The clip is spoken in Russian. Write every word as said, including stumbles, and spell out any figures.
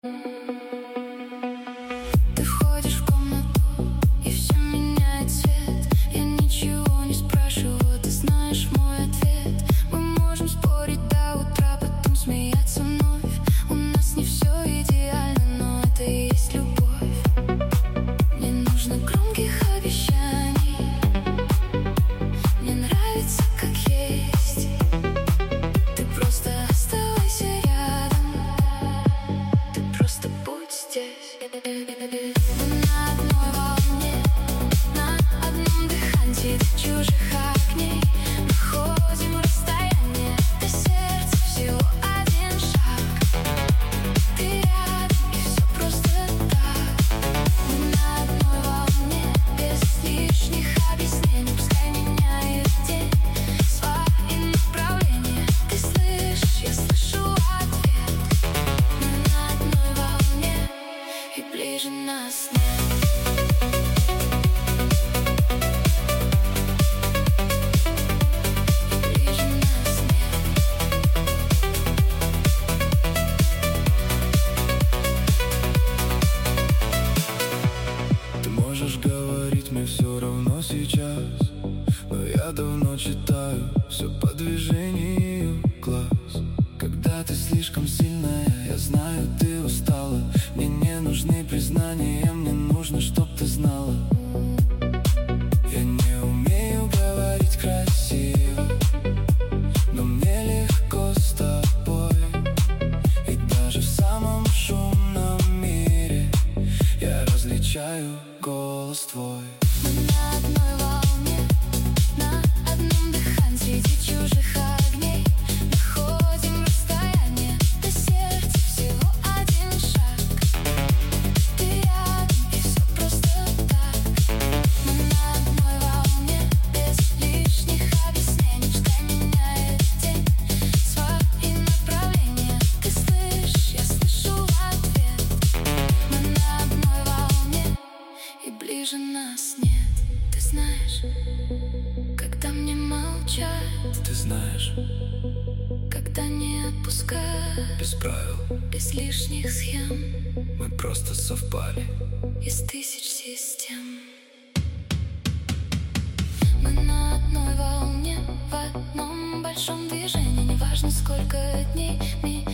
Ты входишь в комнату, и все меняет цвет. Я ничего не спрашиваю, ты знаешь мой ответ. Мы можем спорить до утра, потом смеяться вновь. У нас не все идеально, но это и есть любовь. Не нужно громких обещаний, мне нравится как есть. Ты просто оставайся рядом, ты просто будь здесь. Мы на одной волне, на одном дыхании до чужих огней. Находим расстояние до сердца, всего один шаг. Ты рядом, и все просто так. Мы на одной волне, без лишних объяснений. Пускай меняет день свои направления. Ты слышишь, я слышу ответ. Мы на одной волне, и ближе нас нет. Ближе нас нет. Ты можешь говорить мне все равно сейчас, но я давно читаю все по движению глаз. Когда ты слишком сильная, я знаю, ты устала. Мне не нужны признания, мне нужно, чтоб ты знала. Я не умею говорить красиво, но мне легко с тобой. И даже в самом шумном мире я различаю голос твой. Мы на одной волне, на одном дыхании среди чужих огней. Находим расстояние до сердца, всего один шаг. Ты рядом, и все просто так. Мы на одной волне, без лишних объяснений. Пускай меняет день свои направления. Ты слышишь, я слышу ответ. Мы на одной волне, и ближе нас нет. Ты знаешь, когда мне молчать, Ты знаешь, когда не отпускать, без правил без лишних схем мы просто совпали. из тысяч систем. Мы на одной волне, в одном большом движении. Неважно сколько дней,